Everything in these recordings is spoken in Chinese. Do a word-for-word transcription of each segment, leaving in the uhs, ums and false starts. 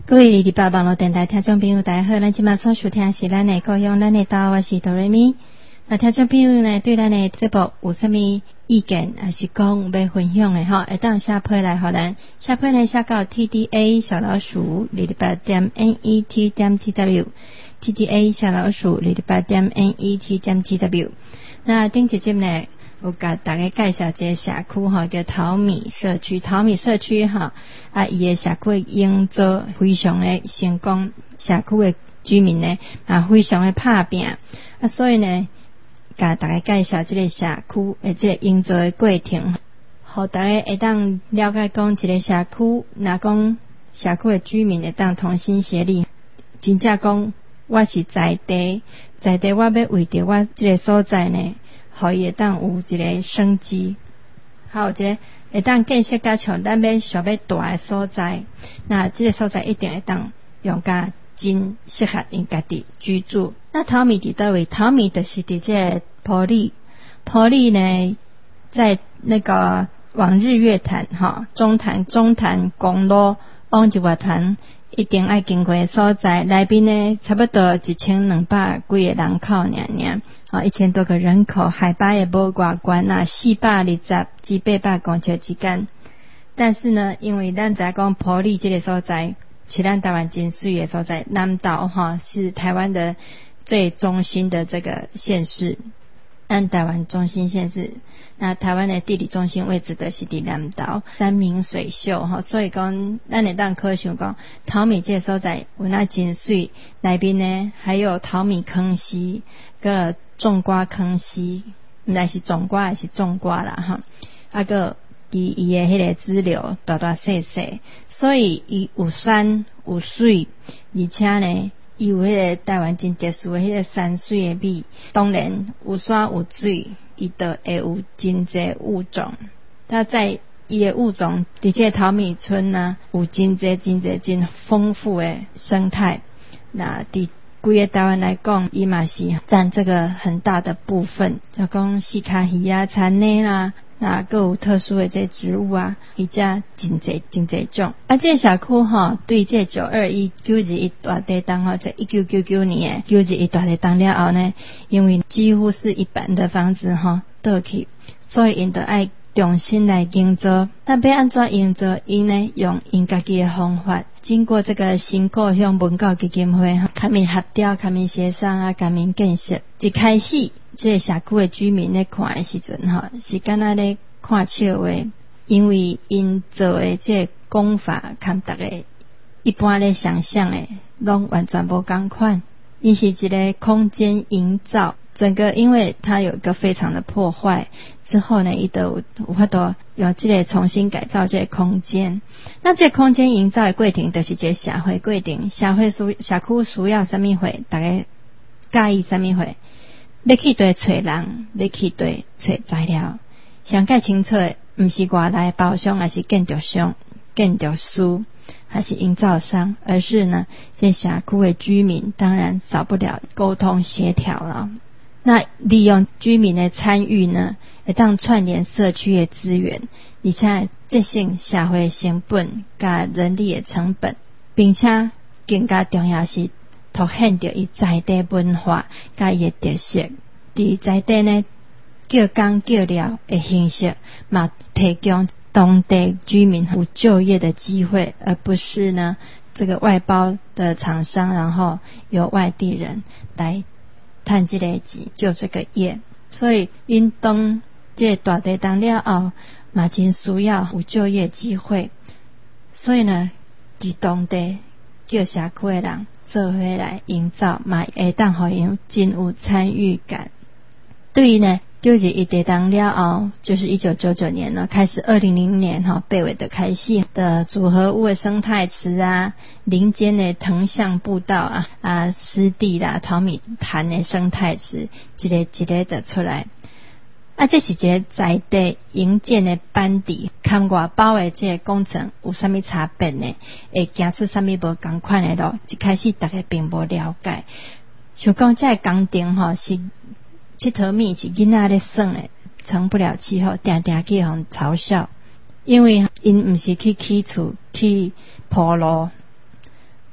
各位礼拜网络电台听众朋友大家好，咱今晚所收听是咱的故乡咱的岛，我是哆瑞咪。那听众朋友呢对咱的节目有什么意见还是讲要分享的吼，会当写批来给咱，写批呢写到 T D A 小老鼠二十八点 N E T 点 T W T D A 小老鼠二十八点 N E T 点 T W。 那顶一集呢有甲大家介绍一个社区吼，叫桃米社区。桃米社区吼啊，伊的社区营造非常的成功，社区的居民呢啊非常的拍拼啊，所以呢，甲大家介绍这个社区的这个营造的过程，互大家会当了解讲一个社区，若讲社区的居民会当同心协力，真正讲我是在地，在地我要为着我这个所在呢。互伊会当有一个生机，还有一个会当建设较像咱要想要大的所在，那这个所在一定会当用甲真适合因家己居住。那桃米伫倒位？桃米就是伫这个埔里，埔里呢在那个往日月潭哈中潭中潭公路往日月潭一定爱经过的所在，内边呢差不多一千两百几个人口尔尔，啊一千多个人口，海拔也无偌高啊，四百二十至八百公尺之间。但是呢，因为咱知讲埔里这个所在是咱台湾真水的所在，南投哈是台湾的最中心的这个县市。咱台湾中心县市，那台湾的地理中心位置的是伫南投，山明水秀哈，所以讲咱会当可想讲，桃米这个所在有那真水，内边呢还有桃米坑溪，个种瓜坑溪，毋知是种瓜还是种瓜啦哈，啊个伊伊的迄个支流大大细细，所以伊有山有水，而且呢。伊有迄个台湾真特殊的迄个山水的美，当然有山有水，伊就会有真侪物种。它在伊的物种，伫这桃米村啊，有真侪真侪真丰富的生态。那伫规个台湾来讲，伊嘛是占这个很大的部分，就讲细卡鱼啊、田螺啦。那各有特殊的这植物啊，伊遮真侪真侪种。啊，这个社区吼，对这九二一九二一大地震吼，这一九九九年的九二一大地震了后呢，因为几乎是一半的房子吼倒去，所以因就爱重新来营造。那要安怎营造？因呢用因家己的方法，经过这个新故乡文教基金会，甲面合调、甲面协商啊、甲面建设，一开始。这个社区的居民咧看的时阵吼，是敢若咧看笑话，因为因做的这个工法，甲大家一般咧想象的，拢完全无同款。因是一个空间营造，整个因为它有一个非常的破坏之后呢，伊就有法度用这个重新改造这个空间。那这个空间营造的过程，就是这个社会过程，社会需社区需要什么货，大家介意什么货。要去对找人，要去对找材料，上介清楚的，毋是外来包商，还是建筑商、建筑师，还是营造商，而是呢，这社区的居民，当然少不了沟通协调了。那利用居民的参与呢，会当串联社区的资源，而且节省社会成本甲人力的成本，并且更加重要是。凸显着伊在地文化甲伊的特色，伫在地呢叫工叫料的形式，嘛提供当地居民有就业的机会，而不是呢这个外包的厂商，然后由外地人来趁这个钱就这个业。所以因当这个大地震了后，嘛真需要有就业机会，所以呢伫当地叫社区的人。做伙来营造，嘛会当互因真有参与感。对于呢，九二一地震了后，就是一九九九年呢，开始二零零年哈八月的开始的组合屋的生态池啊，林间的藤橡步道啊啊，湿地啦、桃米潭的生态池，一个一个的出来。啊，这是一个在地营建的班底，看外包的这个工程有啥物差别呢？会行出啥物无同款的路？一开始大家并无了解，想讲这个工程吼是佚佗物是囡仔咧耍的，成不了气候，定定去互嘲笑，因为因毋是去起厝去铺路，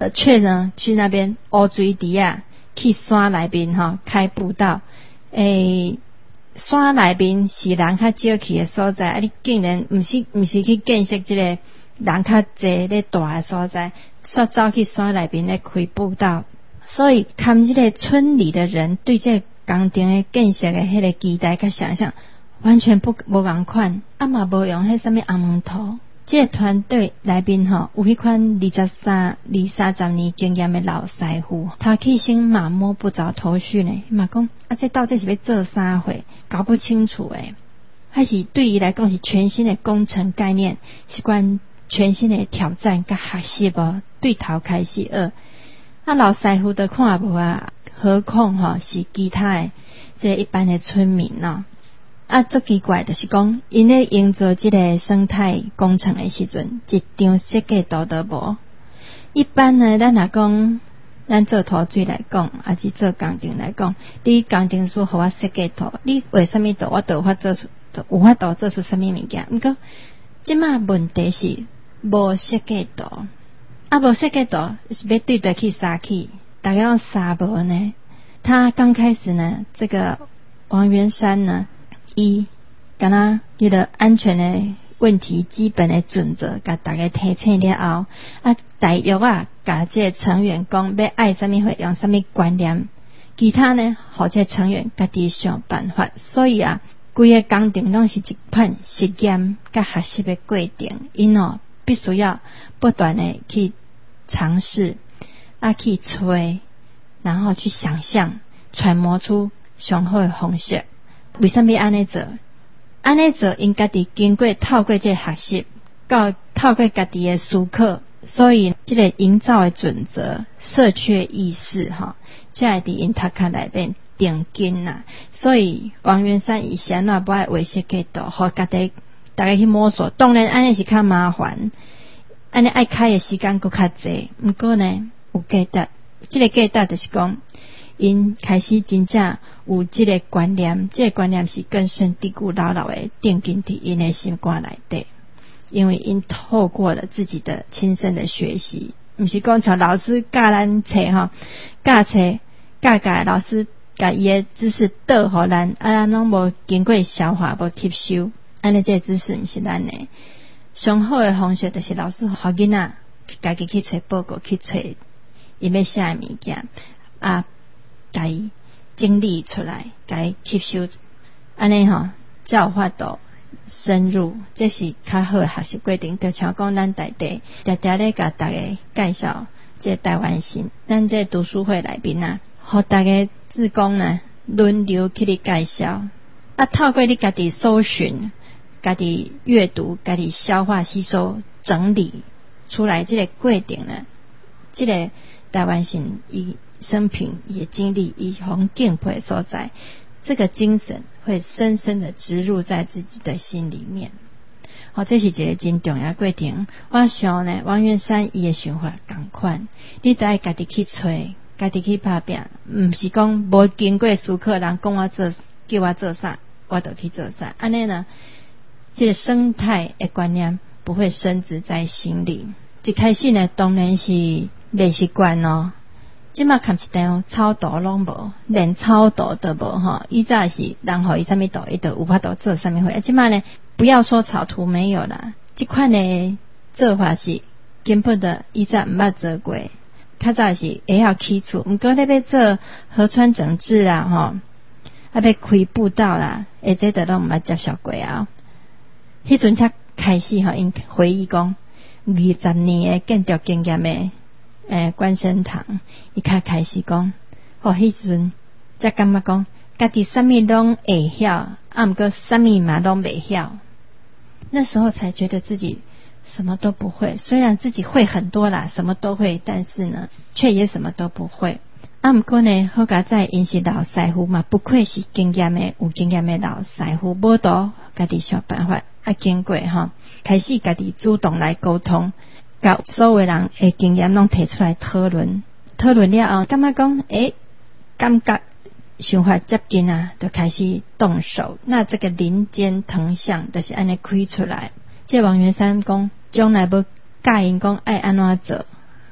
呃，却呢去那边乌水池啊，去山内面吼开步道。诶，山内面是人较少去的所在，啊，你竟然毋是毋是去建设这个人较济咧大的所在，煞走去山内面咧开步道。所以看这个村里的人对这个工程的建设的迄个期待甲想象完全不无共款，啊嘛无用迄什么红门图。这个团队内面吼有迄款二十三、二三十年经验的老师傅，他起先嘛摸不着头绪呢，嘛讲啊这到底是要做啥货，搞不清楚诶。还是对伊来讲是全新的工程概念，是关全新的挑战甲学习无对头开始学。啊老师傅都看无啊，何况吼是其他的这一般的村民喏。啊，最奇怪就是讲，因咧营造这个生态工程的时阵，一张设计图都无。一般呢，咱若讲，咱做土水来讲，还是做工程来讲，你工程师互我设计图，你画什么图，我都有法做出，有法度做出什么物件。毋过，即马问题是无设计图，啊，无设计图是要对对去杀去，大家拢杀无呢。他刚开始呢，这个王元山呢。伊敢若迄个安全的问题基本的准则，甲大家提醒了后，啊，大约啊，甲这成员讲要爱什么会用什么观念，其他呢，互这成员家己想办法。所以啊，规个工程拢是一款实验甲学习的过程，因哦必须要不断的去尝试，啊，去吹，然后去想象，揣摩出上好的方式。为什么安尼做？安尼做因家己经过透过这学习，到透过家己的思考，所以这个营造的准则、社区意识哈，才会伫因头壳内面定根呐。所以王元山以前那不爱为设计图，互家己大家去摸索。当然安尼是较麻烦，安尼爱开的时间佫较济。毋过呢，有价值。这个价值就是讲。因开始真正有这个观念，这个观念是根深蒂固、牢牢的定根伫因的心肝内底。因为因透过了自己的亲身的学习，不是讲像老师教咱册吼，教册教教老师甲伊的知识倒互咱，啊咱拢无经过消化、无吸收，安尼这个知识毋是咱的。上好的方式就是老师互囡仔家己去找报告，去找伊要写的物件啊。甲伊整理出来，甲伊吸收，安尼吼才有法度深入，这是较好的学习过程。就像讲咱大地常常咧甲大家介绍这台湾新，咱这读书会内面啊，互大家志工呢轮流去你介绍，啊，透过你家己搜寻、家己阅读、家己消化吸收、整理出来这个过程呢，这个台湾新伊。生平也经历以红敬佩所在，这个精神会深深的植入在自己的心里面。好、哦，这是一个真重要的过程。我想呢，王元山伊的想法同款，你得爱家己去找，家己去打拼，唔是讲无经过思考，人讲我做，叫我做啥，我就去做啥。安尼呢，这个生态的观念不会深植在心里。一开始呢，当然是未习惯哦。即马看一张草图拢无，连草图都无吼。以早是人互伊啥物图，伊就有法度做啥物货。即马呢，不要说草图没有啦，即款的做法是根本的以早毋捌做过。较早是会晓起厝，毋过你要做河川整治啦吼，啊要开步道啦，下这都拢毋捌接受过啊。迄阵才开始吼，因回忆讲二十年的建筑经验的。诶，关生堂，伊较开始讲，哦，迄阵才感觉讲，家己啥物拢会晓，啊，毋过啥物嘛拢袂晓。那时候才觉得自己什么都不会，虽然自己会很多啦，什么都会，但是呢，却也什么都不会。啊，毋过呢，好佳在因是老师傅嘛，不愧是经验的有经验的老师傅，无多家己想办法，啊，经过吼，开始家己主动来沟通。甲所有人的经验拢提出来讨论，讨论了后，感觉讲，诶，感觉想法接近啊，就开始动手。那这个林间藤巷就是安尼开出来。这王元山讲，将来要教因讲爱安怎做，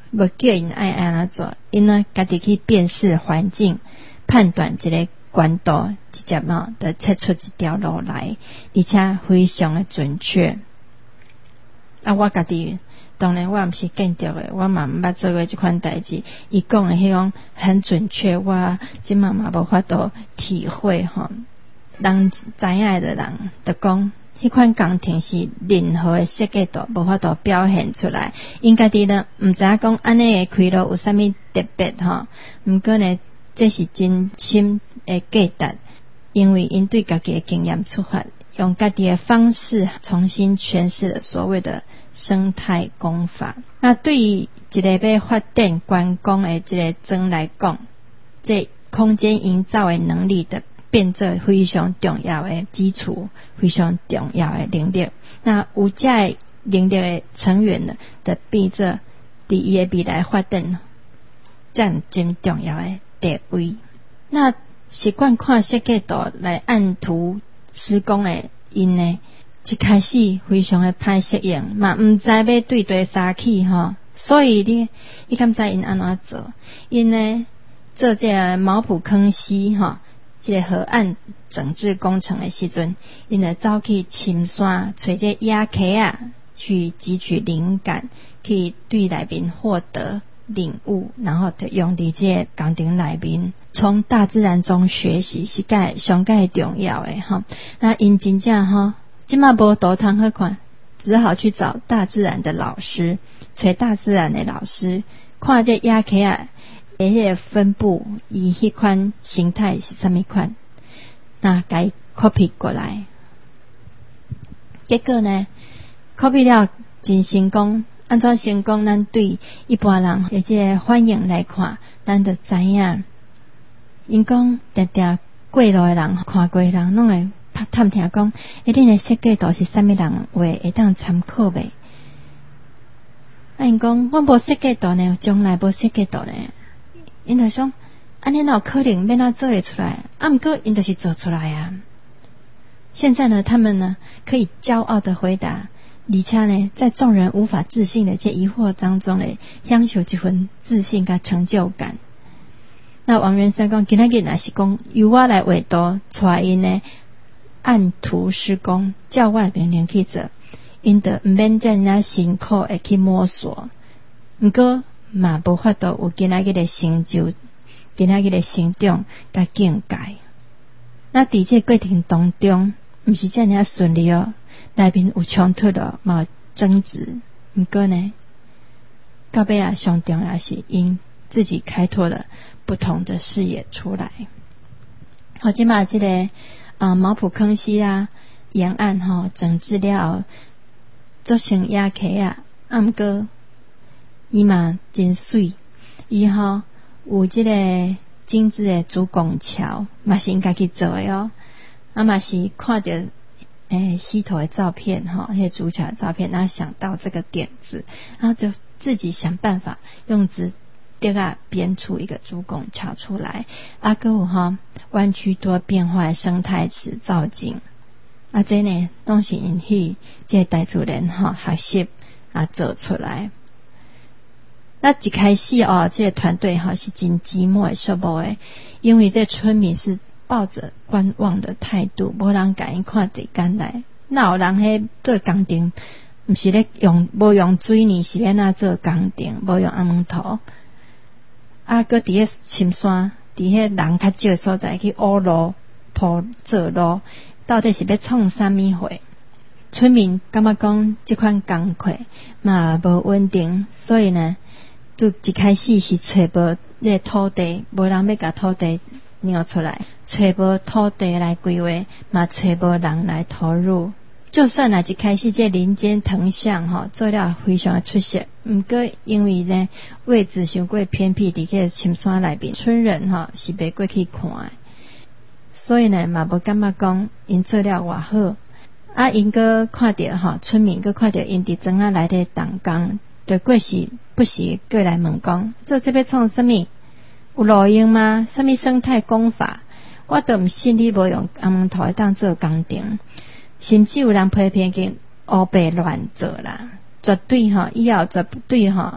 无叫因爱安怎做，因呢家己去辨识环境，判断一个管道，直接嘛就测出一条路来，而且非常的准确。啊，我家己当然我毋是建筑的，我嘛毋捌做过这款代志。伊讲的迄种很准确，我即嘛嘛无法度体会吼。人知影的人就讲，迄款工程是任何的设计图无法度表现出来。因家己呢毋知影讲安尼的开路有啥物特别吼，毋过呢，这是真心的价值，因为因对家己的经验出发，用家己的方式重新诠释了所谓的生态工法。那对于一个要发展观光的这个庄来讲，这空间营造的能力的变作非常重要的基础，非常重要的能力。那有这个能力的成员呢，就变作伫伊的未来发展占真重要的地位。那习惯看设计图来按图施工的因呢，一开始非常的歹适应，嘛毋知要对对啥去吼，所以你你敢知因安怎做？因呢做这个毛埔坑溪吼，这个河岸整治工程的时阵，因就走去深山找这野溪啊，去汲取灵感，去对内面获得领悟，然后就用伫这个工程内面，从大自然中学习是介上介重要的吼。那因真正吼，即马无图通好看，只好去找大自然的老师，找大自然的老师，看这野溪啊。诶，迄个分布，伊迄款形态是啥物款？那该 copy 过来，结果呢 ，copy 了真成功。安怎成功？咱对一般人诶，即个反应来看，咱就知影。因讲定定过路诶人，看过诶人，拢会拍探听讲，诶，恁诶设计图是啥物人画，会当参考袂？啊，因讲我无设计图呢，将来无设计图呢。因就想，安尼哪有可能要哪做会出来？啊，毋过因就是做出来啊！现在呢，他们呢可以骄傲的回答，而且呢，在众人无法置信的这疑惑当中呢，享受一份自信跟成就感。那王元山讲，今仔日若是讲由我来画图，带因呢按图施工，叫我命令去做，因就毋免遮尔辛苦的去摸索。毋过嘛无法度有今仔日的成就，今仔日的成长甲境界。那伫这过程当中，毋是遮尔顺利哦，内面有冲突咯，嘛有争执。毋过呢，到尾啊，上重要是因自己开拓了不同的视野出来。好，即嘛即个啊毛埔坑溪啊沿岸吼整治了，做成野溪啊，啊毋过伊嘛真水，伊吼有即个精致的主拱桥，嘛是因家己做的哦。啊嘛是看到诶溪头的照片吼，迄个主桥的照片，然后想到这个点子，然后就自己想办法用纸雕啊编出一个主拱桥出来。啊，还有吼弯曲多变化的生态池造景，啊这呢拢是因去这个大自然吼学习啊做出来。那一开始哦，这个团队哈是真寂寞的、寂寞的，因为这村民是抱着观望的态度，无人敢因看地干来。哪有人迄做工程，毋是咧用无用水泥，是咧那做工程，无用红土。啊，搁伫迄深山，伫迄人较少所在去挖路铺做路，到底是要创啥物货？村民感觉讲这款工课嘛无稳定，所以呢。就一开始是找无那个土地，无人要甲土地让出来，找无土地来规划，嘛找无人来投入。就算啊一开始这林间藤巷吼做了非常的出色，毋过因为呢位置伤过偏僻，伫个深山内面，村人吼是袂过去看的，所以呢嘛无感觉讲因做了偌好。啊，因个看到吼村民个看到因伫庄仔内底动工。就过时不时过来问讲，做这要创什么？有路用吗？什么生态工法？我都毋信你无用红土当做工程，甚至有人批评讲乌白乱做啦，绝对吼以后绝对吼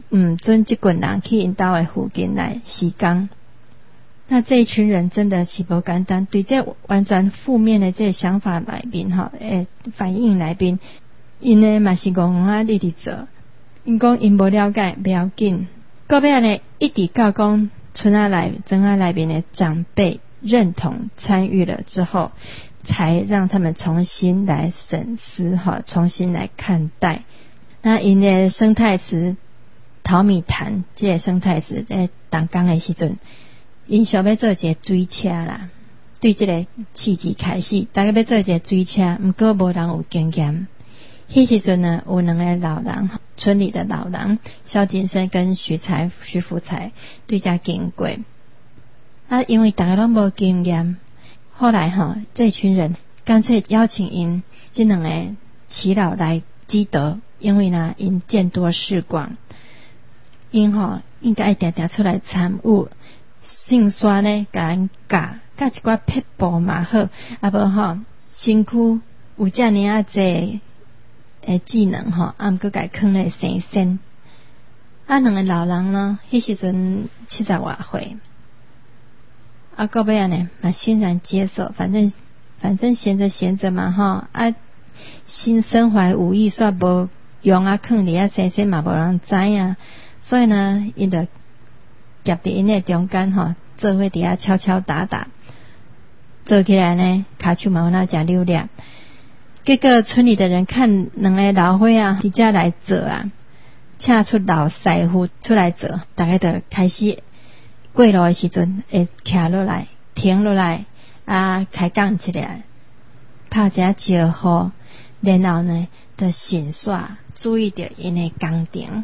嗯，准这群人去因兜的附近来施工。那这一群人真的是不简单，对这完全负面的这个想法内面哈，诶，反应内面，因呢嘛是戆戆啊直直做，因讲因无了解不要紧，到尾呢一直到讲村仔内庄仔内面的长辈认同参与了之后，才让他们重新来审思哈，重新来看待。那因的生态池淘米潭这个生态池在动工的时阵。因想要做一个水车啦，对这个契机开始，大家要做一个水车，不过无人有经验。迄时阵呢，有两个老人，村里的老人萧金生跟徐才徐福才对家经过。啊，因为大家拢无经验，后来哈，这群人干脆邀请因这两个耆老来积德，因为呢，因见多识广，因哈应该定定出来参与。姓刷呢，甲因教，甲一寡撇步嘛好，啊无吼，身躯有遮尔啊济诶技能吼，啊毋过甲囥咧生身。啊，两个老人呢，迄时阵七十外岁，啊到尾安尼嘛欣然接受，反正反正闲着闲着嘛吼，啊心身怀武艺，煞无用啊囥伫啊生身嘛无人知啊，所以呢，因着。夹伫因诶中间吼，做伙伫遐敲敲打打，做起来呢，骹手嘛有那诚溜俩。结果村里的人看两个老伙啊，伫遮来做啊，请出老师傅出来做，大家就开始过路的时阵会徛落来，停落来啊，开讲起来，拍一下招呼，然后呢，就欣赏注意到因诶工程。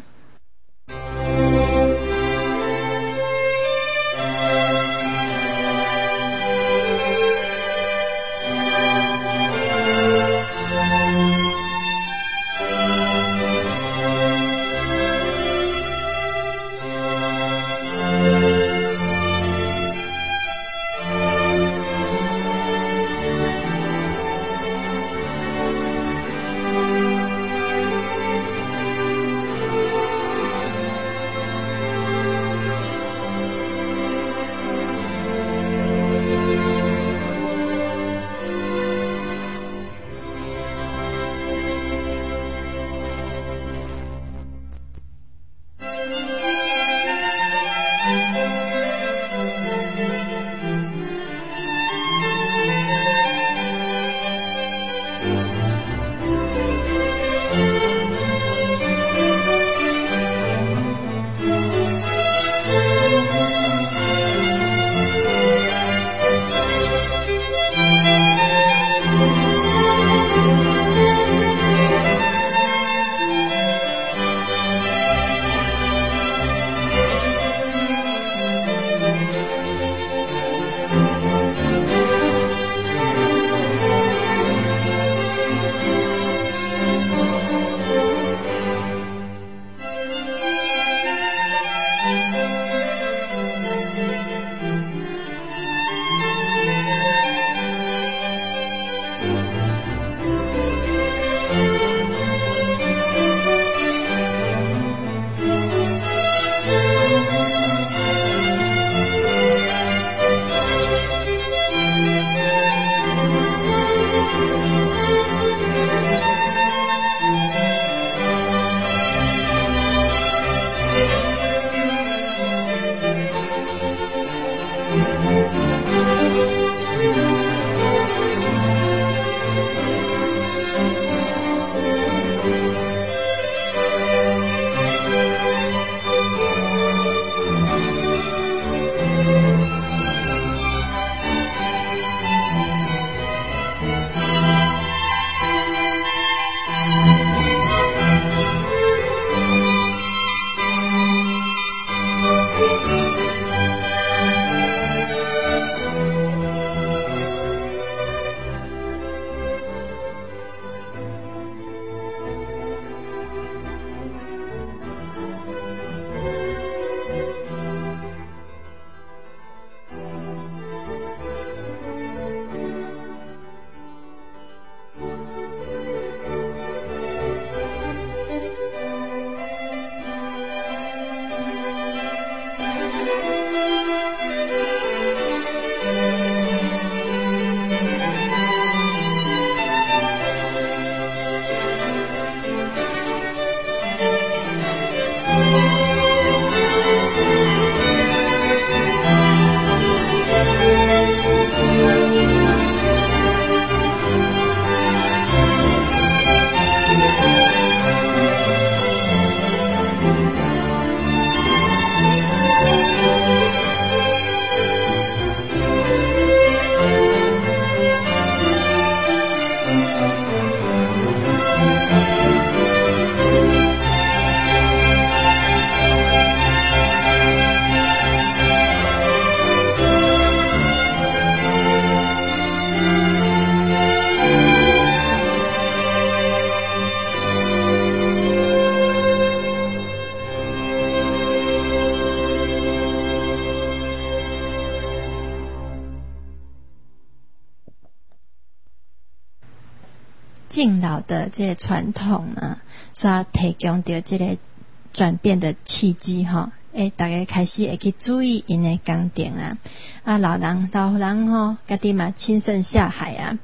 敬老的这个传统呢，所要提供到这个转变的契机哈。诶，大家开始会去注意因的工程啊，啊老人老人吼，家己嘛亲身下海啊。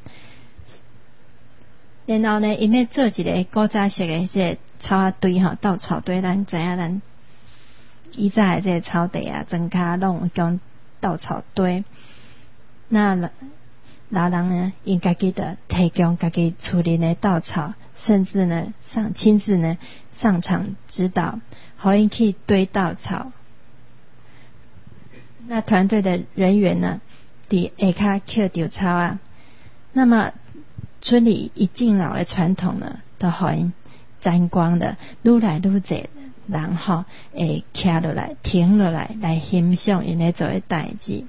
然后呢，因要做一个古早式的这个草仔堆吼，稻草堆，咱知影咱以前的这个草地啊，庄骹拢有讲稻草堆。那老人呢，因家己的提供家己处理的稻草，甚至呢上亲自呢上场指导，好因去堆稻草。那团队的人员呢，伫下骹捡稻草啊。那么村里一敬老的传统呢，都好因沾光的，愈来愈侪人吼会徛落来、停落来来欣赏因咧做的代志。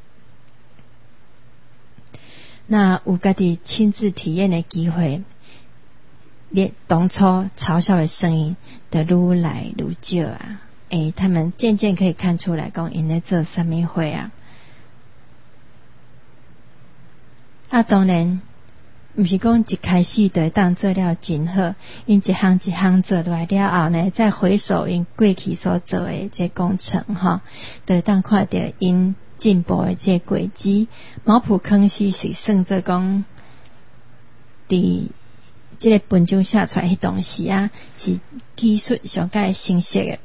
那有家己亲自体验的机会，连当初嘲笑的声音的愈来愈少啊！诶，他们渐渐可以看出来，讲因咧做什么会啊？啊，当然，毋是讲一开始就当做了真好，因一项一项做落来了后呢，再回首因过去所做的这工程哈，就当看到因进步的这轨迹。毛埔坑溪是算做讲，伫这个文章写出来迄当时啊，是技术上介成熟的。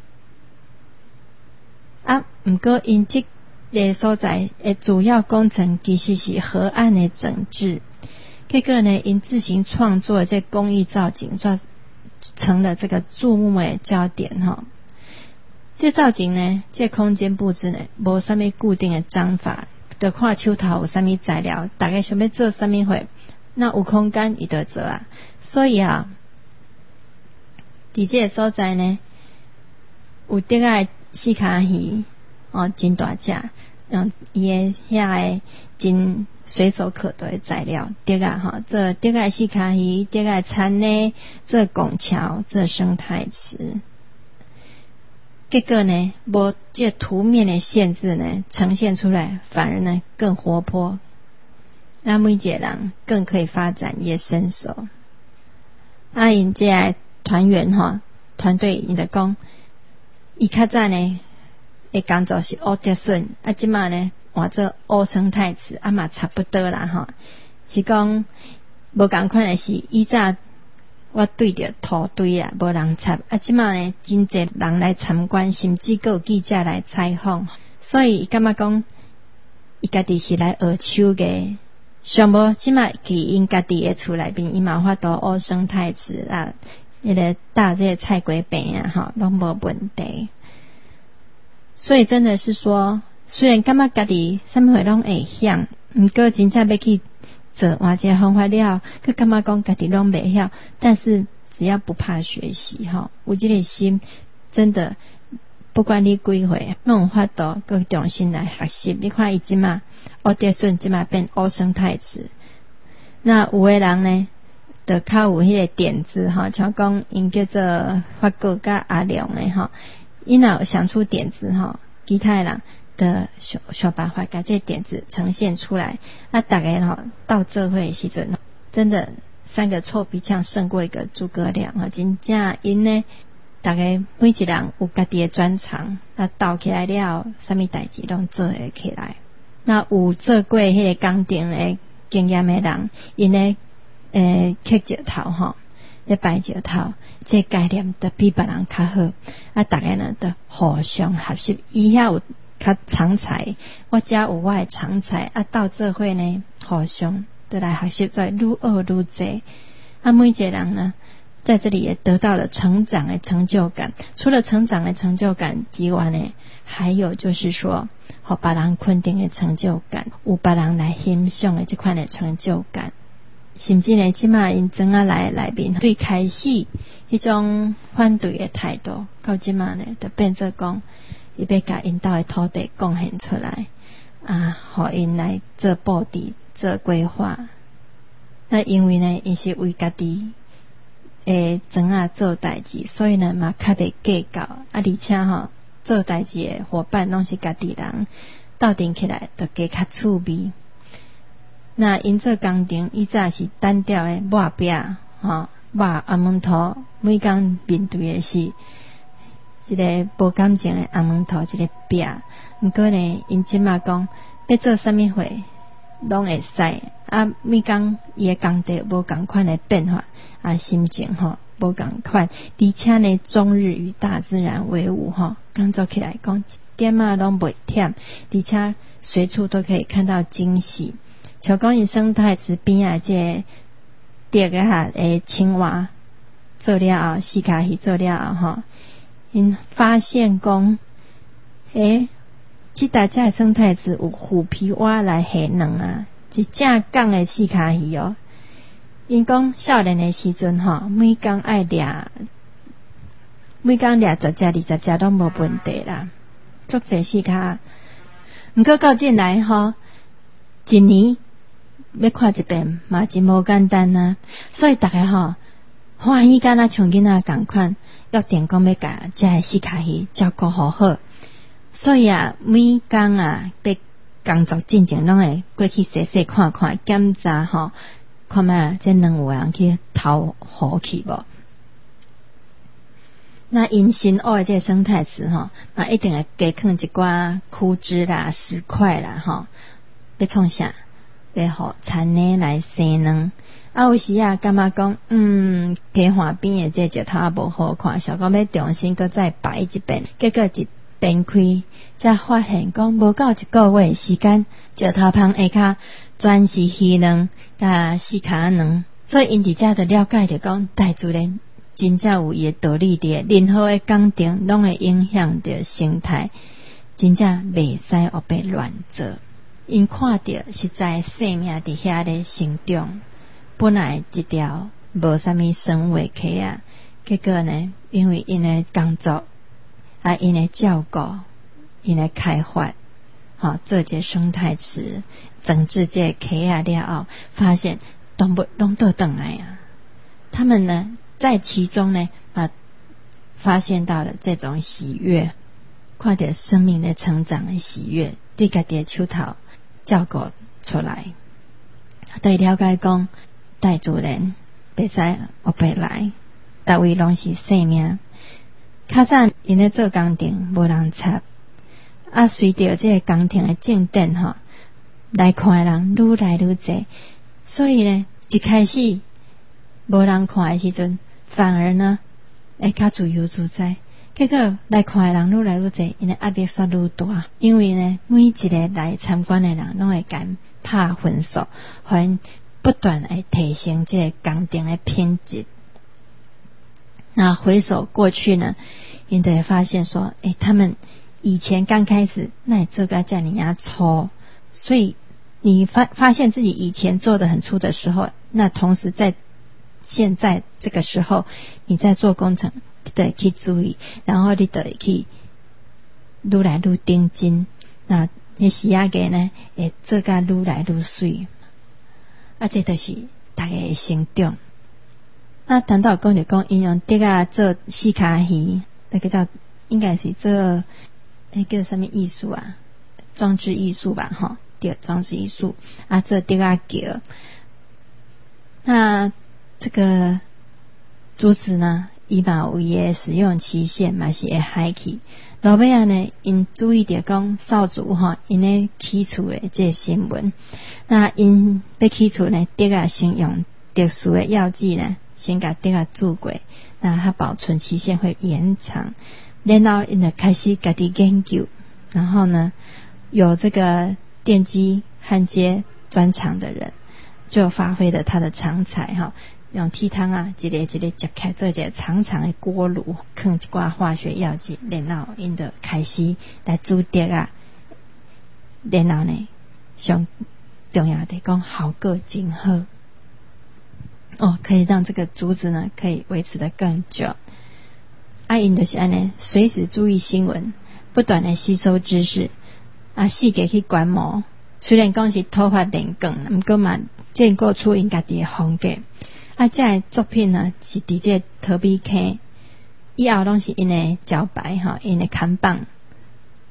啊，毋过因这个所在的主要工程其实是河岸的整治。结果呢，因自行创作的这工艺造景，做成了这个注目的焦点哈。这造景呢，这空间布置呢，无啥物固定的章法，就看手头有啥物材料，大概想要做啥物会，那有空间伊就做啊。所以啊，伫这个所在呢，有得个四脚鱼哦，真大只，嗯，伊的遐个真随手可得的材料，得个哈，这得个四脚鱼，得个田呢，这拱桥，这生态池。结果呢，无这图面的限制呢，呈现出来反而呢更活泼，那每一个人更可以发展伊的身手。啊，因这个团员哈，团队因的讲，伊较早呢，的工作是乌竹笋，啊，即马呢换做乌生态池，啊嘛差不多啦哈。是讲无共款的是，以早我对着土堆啊，无人插啊！即马呢，真侪人来参观，甚至还有记者来采访，所以感觉讲，伊家己是来学手艺。上无即马去因家己的厝内面，伊嘛法度乌生态池啊，迄个搭这个菜瓜饼啊，吼，拢无问题。所以真的是说，虽然感觉家己啥物会拢会晓，毋过真正要去做换一个方法了，佮感觉讲家己拢袂晓，但是只要不怕学习吼，有这个心，真的不管你几岁，拢有法度佮重新来学习。你看伊即马乌竹笋即马变乌生态池，那有的人呢，就较有迄个点子吼，像讲因叫做法国甲阿良的吼，因若想出点子吼，其他的人的想想办法，把这点子呈现出来。那大概哈到这会时阵，真的三个臭皮匠胜过一个诸葛亮啊！真正因呢，大概每一人有家己的专长，那斗起来了，什么代志拢做会起来。那有做过迄个工程的经验的人，因呢，诶，刻石头吼，咧摆石头，这概念都比别人较好。啊，大家呢都互相学习，伊遐有较长才，我遮有我的长才，啊，到这会呢，互相都来学习，再愈学愈济。啊，每一个人呢，在这里也得到了成长的成就感。除了成长的成就感之外呢，还有就是说，互别人肯定的成就感，有别人来欣赏的这款的成就感。甚至呢，即马因庄仔来内面，对开始迄种反对的态度，到即马呢，就变做讲。伊要甲因兜的土地贡献出来啊，互因来做布置、做规划。那因为呢，因是为家己诶庄仔做代志，所以呢嘛较袂计较啊，而且吼做代志的伙伴拢是家己人，斗阵起来就加较趣味。 那因这工程以早是单调的抹壁吼，抹红门头，每工面对的是一个无感情的红门头一个壁。毋过呢，因即马讲要做啥物货拢会使，啊，每工伊的工地无共款的变化，啊，心情吼无共款，而且呢，终日与大自然为伍吼，工作起来讲一点啊拢袂忝，而且随处都可以看到惊喜。像讲因生态池边啊，这第个下诶青蛙做了后，四脚鱼做了后吼，因发现讲，诶。即搭只生态池有虎皮蛙来下卵啊，一正港的四脚鱼哦。因讲少年的时阵吼，每工爱掠，每工掠十只、二十只都无问题啦。足侪四脚，毋过到进来吼，一年要看一遍嘛，真无简单啊。所以大家吼欢喜敢若像囡仔共款，约定讲要甲只四脚鱼照顾好好。所以啊，每工啊，要工作进前拢会过去细细看看，检查吼，看觅这两有人去偷好去无？那因新学的这生态池吼，嘛一定会加放一寡枯枝啦、石块啦吼，要创啥？要互田呢来生卵。啊，有时啊，感觉讲，嗯，溪岸边的这石头无好看，想讲要重新搁再摆一遍，结果一边开，才发现讲无够一个月时间，石头旁下骹全是鱼卵甲四脚卵，所以因伫遮就了解着讲，大自然真正有伊的道理伫，任何的工程拢会影响着生态，真正袂使黑白乱做。因看着实在生命伫遐咧成长，本来一条无啥物生活溪啊，结果呢，因为因的工作。啊，因来照顾，因来开发，好做这生态池，整治这溪啊了后，发现动物拢倒转来啊。他们呢，在其中呢啊，发现到了这种喜悦，看到生命的成长的喜悦，对家己的手头照顾出来，对了解讲，大自然袂使黑白来，每位拢是生命。较早因咧做工程无人插，啊随着这个工程的进展吼，来看的人愈来愈侪，所以呢一开始无人看的时阵，反而呢会较自由自在。结果来看的人愈来愈侪，因的压力煞愈大，因为呢每一个来参观的人拢会敢拍分数，还不断来提升这个工程的品质。那回首过去呢，你得发现说，诶，他们以前刚开始，那这个叫你要粗，所以你发发现自己以前做的很粗的时候，那同时在现在这个时候，你在做工程，你得去注意，然后你得去愈来愈顶真，那你时仔个呢，会做甲愈来愈水，啊，这就是大家的成长。那谈到讲就讲，因用竹啊做四脚鱼，那个叫应该是做那个什么艺术啊，装置艺术吧，哈，对，装置艺术啊，做竹啊桥。那这个竹子呢，伊嘛有伊的使用期限，嘛是会害去。落尾啊呢，因注意着讲扫除哈，因咧起厝的这个新闻，那因要起厝呢，竹啊先用特殊的药剂呢。先把这个做过，那它保存期限会延长。然后因就开始自己研究，然后呢，有这个电机焊接专长的人，就发挥了他的长才哈，用铁汤啊，一个一个揭开做一个长长的锅炉，放一挂化学药剂，然后因就开始来煮竹啊，然后呢，上重要的讲效果真好。哦，可以让这个竹子呢可以维持得更久。啊，因就是安尼，随时注意新闻，不断的吸收知识，啊，细个去观摩。虽然讲是头发连梗，不过嘛，建构出因家己的风格。啊，这个作品呢是伫这陶比坑，以后拢是因的招牌哈，因的看板。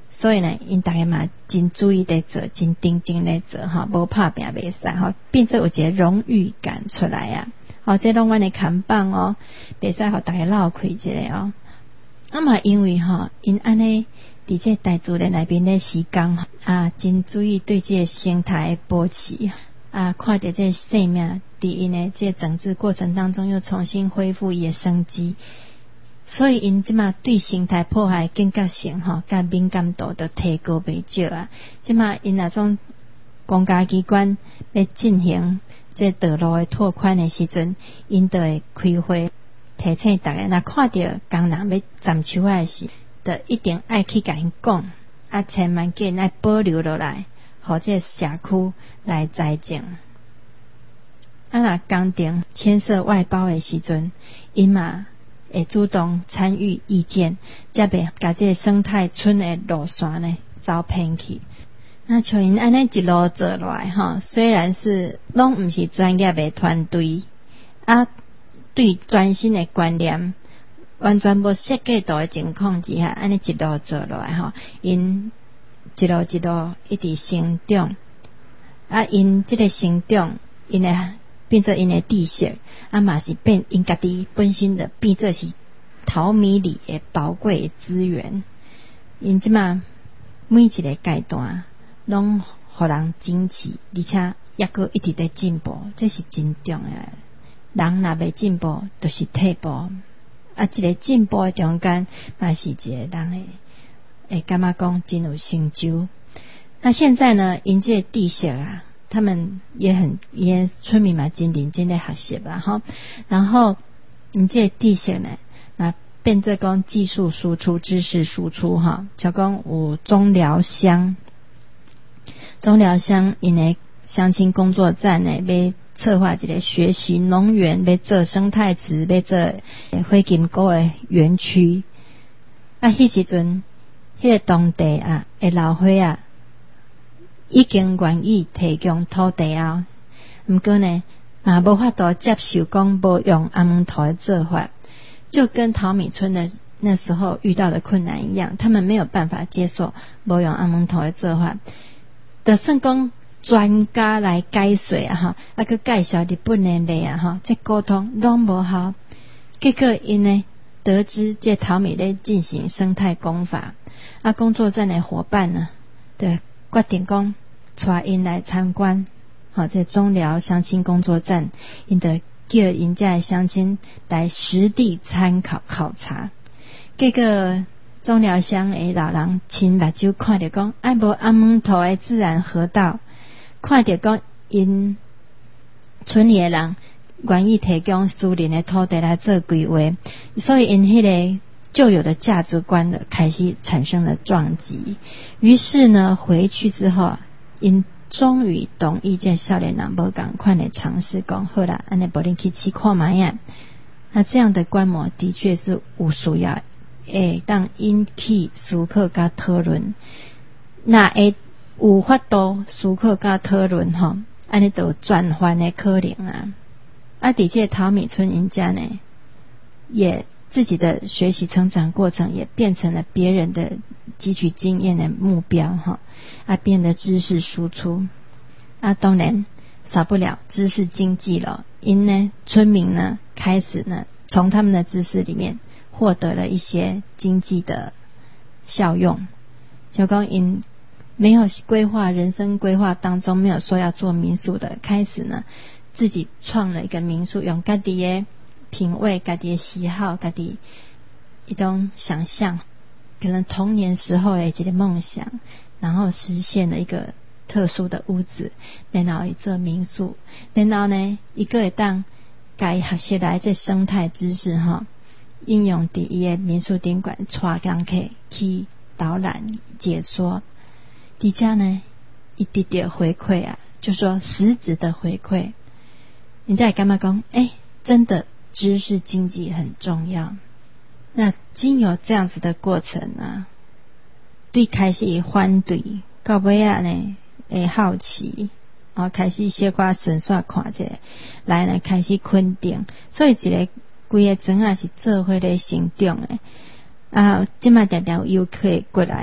所以呢，因大家嘛真注意在做，真认真在做哈，无拍拼袂使哈，变做有一个荣誉感出来啊。哦，这拢阮的看板哦，袂使互大家漏开一下哦。啊嘛，因为吼，因安尼伫这大自然内面咧时间啊，真注意对这个生态的保持啊，看到这生命伫因的这整治过程当中又重新恢复伊的生机，所以因即马对生态破坏警觉性吼，甲敏感度都提高袂少啊。即马因那种公家机关要进行这道路的拓宽的时阵，因都会开会提醒大家，若看到工人要斩树仔时，就一定爱去甲因讲，啊，千万叫因爱保留落来，互这社区来栽种。啊，若工程牵涉外包的时阵，因嘛会主动参与意见，才袂甲这生态村的路线呢走偏去。那像因安尼一路做落来吼，虽然是拢毋是专业的团队啊，对专心的观念完全无设计到的情况之下，安尼一路做落来吼，因一路一路一直成长啊，因这个成长，因的变做因的知识啊，嘛是变因家己本身的变做是淘米里的宝贵资源。因即嘛每一个阶段拢互人惊奇，而且抑阁一直在进步，这是真重要的。人若袂进步，就是退步。啊，一个进步的中间，嘛是一个人会会感觉讲真有成就。那现在呢，因这个地势啊，他们也很也村民嘛真认真在学习吧，哈。然后因这个地势呢，啊变做讲技术输出、知识输出哈，像讲有中寮乡。中寮乡因的乡亲工作站呢，要策划一个学习农园，要做生态池，要做火金菇的园区。啊，迄时阵，迄个当地啊，的老伙啊，已经愿意提供土地啊，毋过呢，嘛无法度接受讲无用阿蒙头的做法，就跟桃米村的那时候遇到的困难一样，他们没有办法接受无用阿蒙头的做法。就算讲专家来解说啊哈，啊去介绍日本的例啊哈，这沟通拢无效。结果因呢得知这桃米咧进行生态工法，啊工作站的伙伴呢，就决定讲带因来参观，好这中寮乡亲工作站，因的叫因家的乡亲来实地参考考察。结果中寮乡的老人亲目睭看到讲，爱无阿蒙头的自然河道，看到讲因村里的人愿意提供私人的土地来做规划，所以因迄个旧有的价值观的开始产生了撞击。于是呢，回去之后，因终于同意这少年人无同款的尝试，讲好啦，安尼无恁去试看卖啊。那这样的观摩的确是有需要。会当引起思考甲讨论，那会有法度思考甲讨论吼，安尼都有转换的可能啊。啊，伫这桃米村因家呢，也自己的学习成长过程也变成了别人的汲取经验的目标哈，啊，变得知识输出啊，当然少不了知识经济了。因呢，村民呢开始呢从他们的知识里面获得了一些经济的效用。小光因没有规划人生规划当中没有说要做民宿的，开始呢自己创了一个民宿，用自己的品味、自己的喜好、自己一种想象，可能童年时候的一个梦想，然后实现了一个特殊的屋子，然后一做民宿，然后呢一个会当该学习来这生态知识哈。应用伫伊个民宿顶馆，带人客去导览解说，伫遮呢，伊得到回馈啊，就说实质的回馈。你再干嘛讲？哎，真的知识经济很重要。那经有这样子的过程呢，对开始反对，到尾啊呢，会好奇，啊开始小可顺续看者，来呢开始肯定，所以一个。规个庄仔是做伙咧成长诶，啊，即卖常常游客过来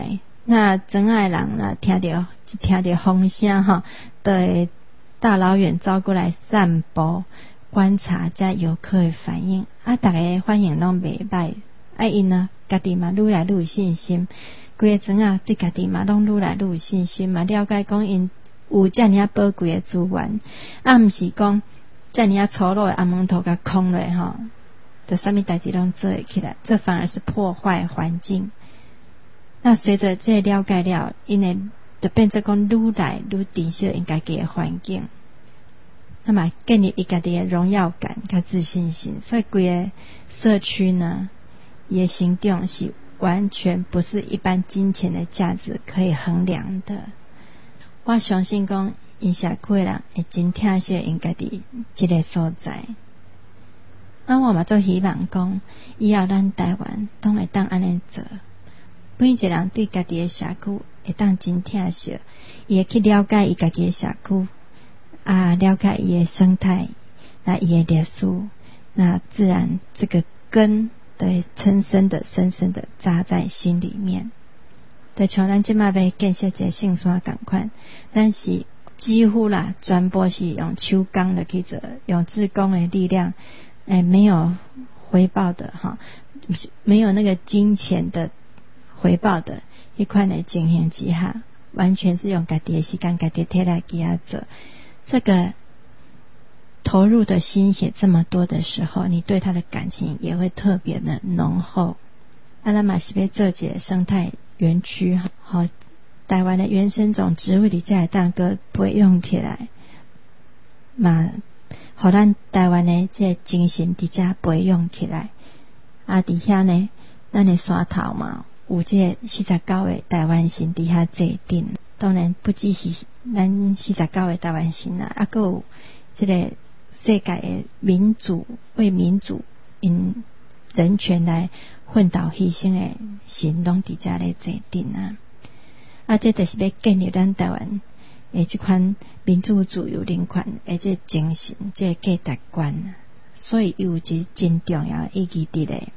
那真爱人呢，听到听到风声哈，都会大老远走过来散步，观察这游客的反应。啊，大家反应拢袂歹，啊因呢，家己嘛愈来愈有信心，规个庄啊对家己嘛拢愈来愈有信心嘛，了解讲因有遮尔啊宝贵的资源，啊毋是讲遮尔啊粗鲁的阿蒙头甲空落吼，就啥物代志拢做起来，这反而是破坏环境。那随着这了解了，因为就变做讲愈来愈珍惜因家己的环境，那么建立伊家己的荣耀感甲自信心，所以规个社区呢，伊的行动是完全不是一般金钱的价值可以衡量的。我相信讲因社区的人会真疼惜因家己这个所在。啊，我嘛都希望讲以后咱台湾都会当安尼做。每一个人对家己的社区会当真疼惜，伊会去了解伊家己的社区，啊，了解伊的生态，那伊的历史，那自然这个根都会深深的、深深的扎在心里面。就像咱即马要建设一个圣山同款，咱是几乎啦，全部是用手工的去做，用志工的力量，哎，没有回报的哈，没有那个金钱的回报的一块的情形之下，完全是用家己的时间、家己的体力给他做。这个投入的心血这么多的时候，你对他的感情也会特别的浓厚。啊，咱嘛是要做一个生态园区，好，台湾的原生种植物伫遮会当个培养起来，嘛，互咱台湾的这精神伫遮培养起来。啊，伫遐呢，咱的山头嘛，有这个四十九个台湾神伫遐坐镇。当然不只是咱四十九个台湾神啦，啊，还有这个世界的民主为民主因人权来奋斗牺牲的神，拢伫遮咧坐镇啊。啊，这就是要建立咱台湾诶这款民主自由人权诶这精神，这价值观，所以有一真重要的意义伫咧。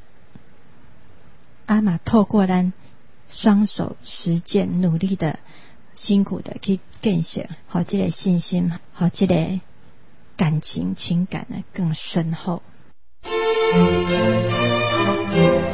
啊嘛，透过咱双手实践、努力的、辛苦的去建设，好这个信心，好这个感情、情感呢更深厚。